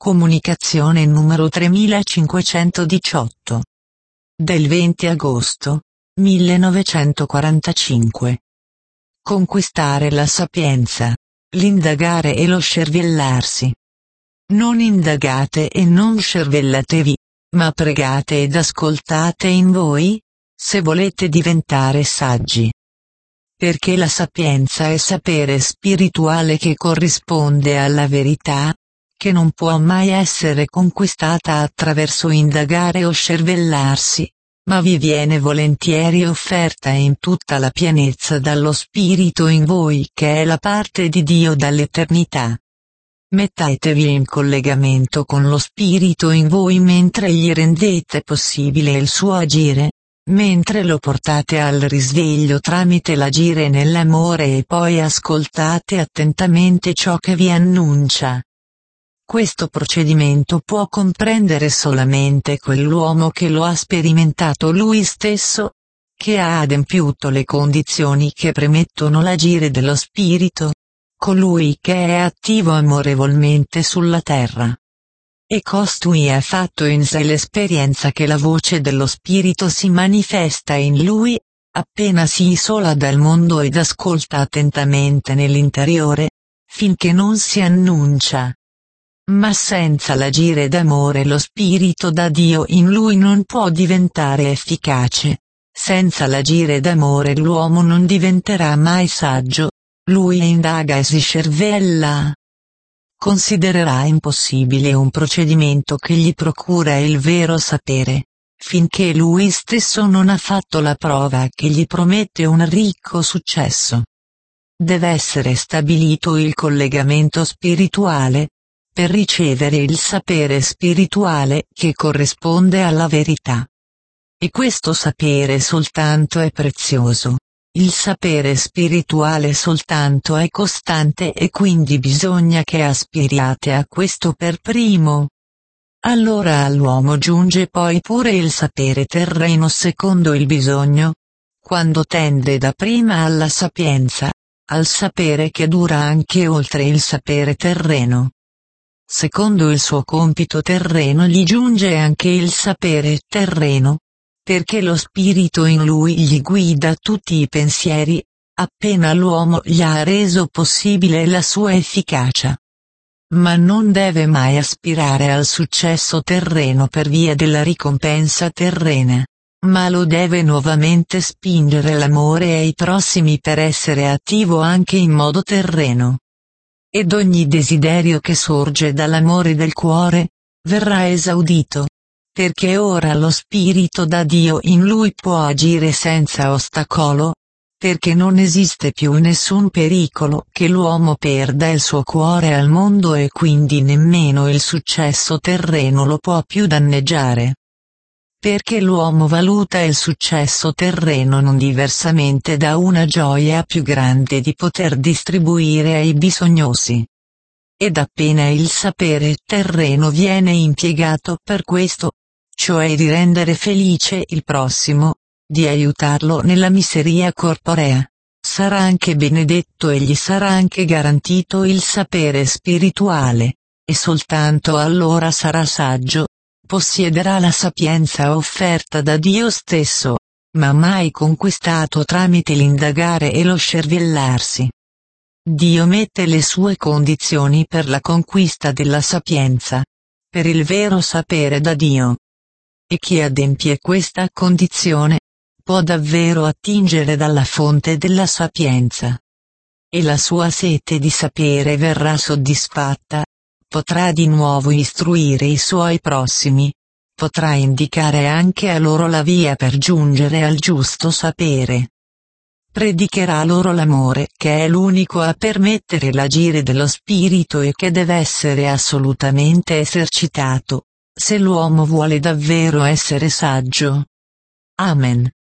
Comunicazione numero 3518. Del 20 agosto 1945. Conquistare la sapienza, l'indagare e lo scervellarsi. Non indagate e non scervellatevi, ma pregate ed ascoltate in voi, se volete diventare saggi. Perché la sapienza è sapere spirituale che corrisponde alla verità, che non può mai essere conquistata attraverso indagare o scervellarsi, ma vi viene volentieri offerta in tutta la pienezza dallo Spirito in voi che è la parte di Dio dall'eternità. Mettetevi in collegamento con lo Spirito in voi mentre gli rendete possibile il suo agire, mentre lo portate al risveglio tramite l'agire nell'amore e poi ascoltate attentamente ciò che vi annuncia. Questo procedimento può comprendere solamente quell'uomo che lo ha sperimentato lui stesso, che ha adempiuto le condizioni che premettono l'agire dello Spirito, colui che è attivo amorevolmente sulla terra. E costui ha fatto in sé l'esperienza che la voce dello Spirito si manifesta in lui, appena si isola dal mondo ed ascolta attentamente nell'interiore, finché non si annuncia. Ma senza l'agire d'amore lo Spirito da Dio in lui non può diventare efficace. Senza l'agire d'amore l'uomo non diventerà mai saggio, lui indaga e si scervella. Considererà impossibile un procedimento che gli procura il vero sapere, finché lui stesso non ha fatto la prova che gli promette un ricco successo. Deve essere stabilito il collegamento spirituale, per ricevere il sapere spirituale che corrisponde alla verità. E questo sapere soltanto è prezioso. Il sapere spirituale soltanto è costante e quindi bisogna che aspiriate a questo per primo. Allora all'uomo giunge poi pure il sapere terreno secondo il bisogno, quando tende dapprima alla sapienza, al sapere che dura anche oltre il sapere terreno. Secondo il suo compito terreno gli giunge anche il sapere terreno, perché lo Spirito in lui gli guida tutti i pensieri, appena l'uomo gli ha reso possibile la sua efficacia. Ma non deve mai aspirare al successo terreno per via della ricompensa terrena, ma lo deve nuovamente spingere l'amore ai prossimi per essere attivo anche in modo terreno. Ed ogni desiderio che sorge dall'amore del cuore, verrà esaudito, perché ora lo Spirito da Dio in lui può agire senza ostacolo, perché non esiste più nessun pericolo che l'uomo perda il suo cuore al mondo e quindi nemmeno il successo terreno lo può più danneggiare. Perché l'uomo valuta il successo terreno non diversamente da una gioia più grande di poter distribuire ai bisognosi. Ed appena il sapere terreno viene impiegato per questo, cioè di rendere felice il prossimo, di aiutarlo nella miseria corporea, sarà anche benedetto e gli sarà anche garantito il sapere spirituale, e soltanto allora sarà saggio. Possiederà la sapienza offerta da Dio stesso, ma mai conquistato tramite l'indagare e lo scervellarsi. Dio mette le sue condizioni per la conquista della sapienza, per il vero sapere da Dio. E chi adempie questa condizione, può davvero attingere dalla fonte della sapienza. E la sua sete di sapere verrà soddisfatta. Potrà di nuovo istruire i suoi prossimi, potrà indicare anche a loro la via per giungere al giusto sapere. Predicherà loro l'amore che è l'unico a permettere l'agire dello Spirito e che deve essere assolutamente esercitato, se l'uomo vuole davvero essere saggio. Amen.